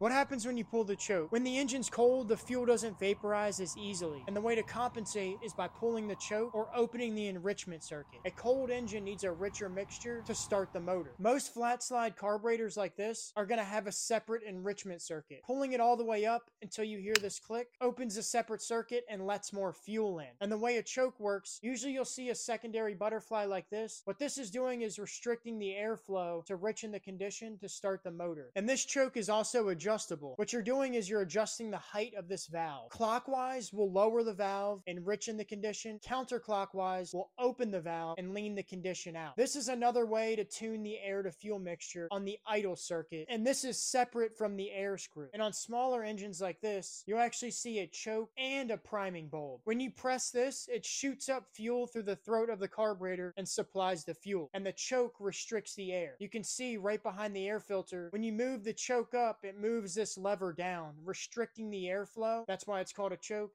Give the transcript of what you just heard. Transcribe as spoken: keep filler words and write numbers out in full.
What happens when you pull the choke? When the engine's cold, the fuel doesn't vaporize as easily, and the way to compensate is by pulling the choke or opening the enrichment circuit. A cold engine needs a richer mixture to start the motor. Most flat slide carburetors like this are going to have a separate enrichment circuit. Pulling it all the way up until you hear this click opens a separate circuit and lets more fuel in. And the way a choke works, usually you'll see a secondary butterfly like this. What this is doing is restricting the airflow to richen the condition to start the motor. And this choke is also adjustable. What you're doing is you're adjusting the height of this valve. Clockwise will lower the valve and richen the condition. Counterclockwise will open the valve and lean the condition out. This is another way to tune the air to fuel mixture on the idle circuit, and this is separate from the air screw. And on smaller engines like this, you'll actually see a choke and a priming bulb. When you press this, it shoots up fuel through the throat of the carburetor and supplies the fuel, and the choke restricts the air. You can see right behind the air filter, when you move the choke up, it moves this lever down, restricting the airflow. That's why it's called a choke.